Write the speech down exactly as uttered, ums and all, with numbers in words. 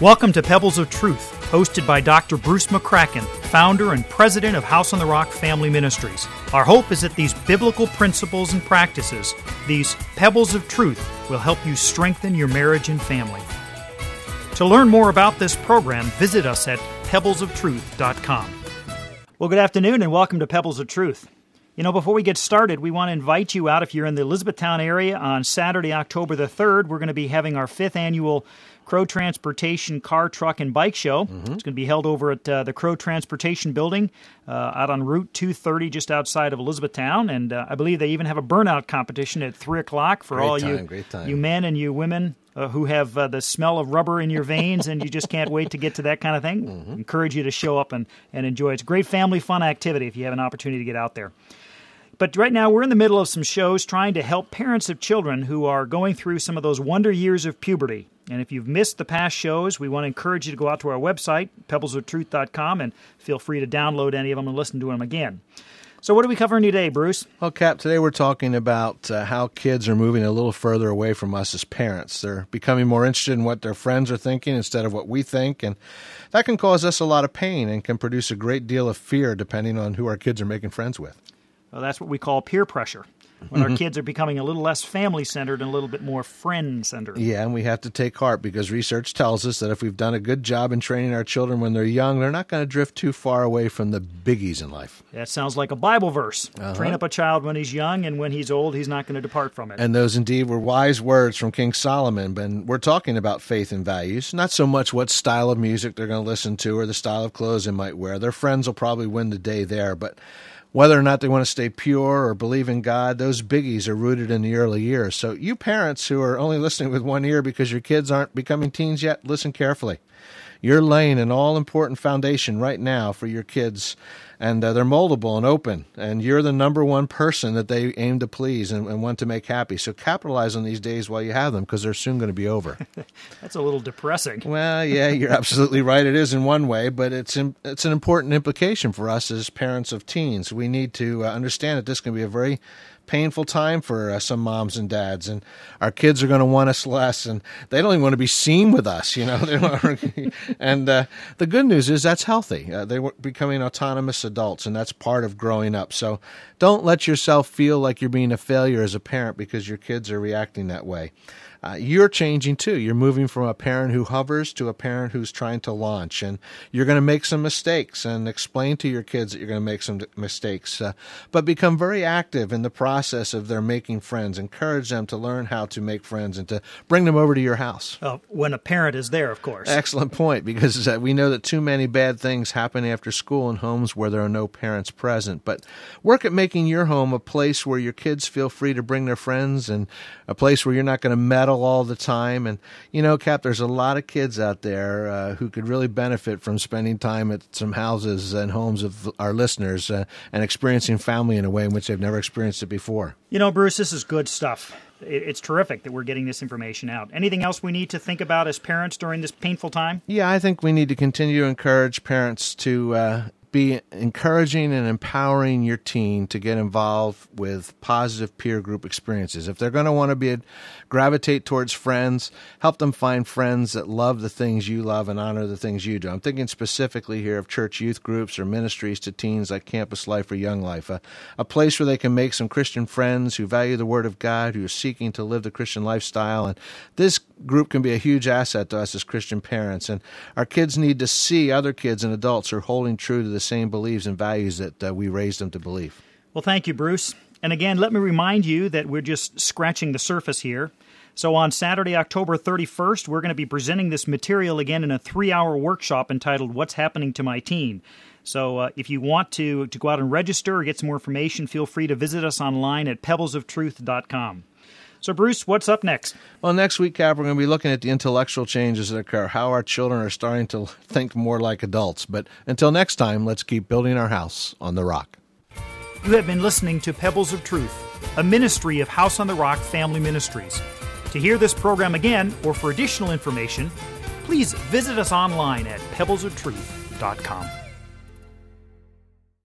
Welcome to Pebbles of Truth, hosted by Doctor Bruce McCracken, founder and president of House on the Rock Family Ministries. Our hope is that these biblical principles and practices, these pebbles of truth, will help you strengthen your marriage and family. To learn more about this program, visit us at pebbles of truth dot com. Well, good afternoon and welcome to Pebbles of Truth. You know, before we get started, we want to invite you out if you're in the Elizabethtown area on Saturday, October the third. We're going to be having our fifth annual Crow Transportation Car, Truck, and Bike Show. Mm-hmm. It's going to be held over at uh, the Crow Transportation Building uh, out on Route two thirty just outside of Elizabethtown. And uh, I believe they even have a burnout competition at three o'clock for great all time, you, great time. you men and you women uh, who have uh, the smell of rubber in your veins and you just can't wait to get to that kind of thing. Mm-hmm. Encourage you to show up and, and enjoy it. It's a great family fun activity if you have an opportunity to get out there. But right now, we're in the middle of some shows trying to help parents of children who are going through some of those wonder years of puberty. And if you've missed the past shows, we want to encourage you to go out to our website, pebbles of truth dot com, and feel free to download any of them and listen to them again. So what are we covering today, Bruce? Well, Cap, today we're talking about uh, how kids are moving a little further away from us as parents. They're becoming more interested in what their friends are thinking instead of what we think, and that can cause us a lot of pain and can produce a great deal of fear depending on who our kids are making friends with. Well, that's what we call peer pressure, when our kids are becoming a little less family-centered and a little bit more friend-centered. Yeah, and we have to take heart because research tells us that if we've done a good job in training our children when they're young, they're not going to drift too far away from the biggies in life. That sounds like a Bible verse. Uh-huh. Train up a child when he's young, and when he's old, he's not going to depart from it. And those indeed were wise words from King Solomon. But we're talking about faith and values, not so much what style of music they're going to listen to or the style of clothes they might wear. Their friends will probably win the day there, but whether or not they want to stay pure or believe in God, those biggies are rooted in the early years. So you parents who are only listening with one ear because your kids aren't becoming teens yet, listen carefully. You're laying an all-important foundation right now for your kids, and uh, they're moldable and open, and you're the number one person that they aim to please and, and want to make happy. So capitalize on these days while you have them because they're soon going to be over. That's a little depressing. Well, yeah, you're absolutely right. It is in one way, but it's in, it's an important implication for us as parents of teens. We need to uh, understand that this can be a very painful time for uh, some moms and dads, and our kids are going to want us less, and they don't even want to be seen with us, you know. They don't, and uh, the good news is that's healthy. Uh, they're becoming autonomous adults, and that's part of growing up. So don't let yourself feel like you're being a failure as a parent because your kids are reacting that way. Uh, you're changing too. You're moving from a parent who hovers to a parent who's trying to launch, and you're going to make some mistakes and explain to your kids that you're going to make some mistakes, uh, but become very active in the process of their making friends. Encourage them to learn how to make friends and to bring them over to your house. Uh, when a parent is there, of course. Excellent point, because uh, we know that too many bad things happen after school in homes where there are no parents present. But work at making your home a place where your kids feel free to bring their friends and a place where you're not going to meddle all the time. And, you know, Cap, there's a lot of kids out there uh, who could really benefit from spending time at some houses and homes of our listeners uh, and experiencing family in a way in which they've never experienced it before. You know, Bruce, this is good stuff. It's terrific that we're getting this information out. Anything else we need to think about as parents during this painful time? Yeah, I think we need to continue to encourage parents to uh, be encouraging and empowering your teen to get involved with positive peer group experiences. If they're going to want to be a, gravitate towards friends, help them find friends that love the things you love and honor the things you do. I'm thinking specifically here of church youth groups or ministries to teens like Campus Life or Young Life, a, a place where they can make some Christian friends who value the Word of God, who are seeking to live the Christian lifestyle. And this group can be a huge asset to us as Christian parents. And our kids need to see other kids and adults who are holding true to the same beliefs and values that uh, we raised them to believe. Well, thank you, Bruce. And again, let me remind you that we're just scratching the surface here. So on Saturday, October thirty-first, we're going to be presenting this material again in a three-hour workshop entitled What's Happening to My Teen? So uh, if you want to, to go out and register or get some more information, feel free to visit us online at pebbles of truth dot com. So, Bruce, what's up next? Well, next week, Cap, we're going to be looking at the intellectual changes that occur, how our children are starting to think more like adults. But until next time, let's keep building our house on the rock. You have been listening to Pebbles of Truth, a ministry of House on the Rock Family Ministries. To hear this program again or for additional information, please visit us online at pebbles of truth dot com.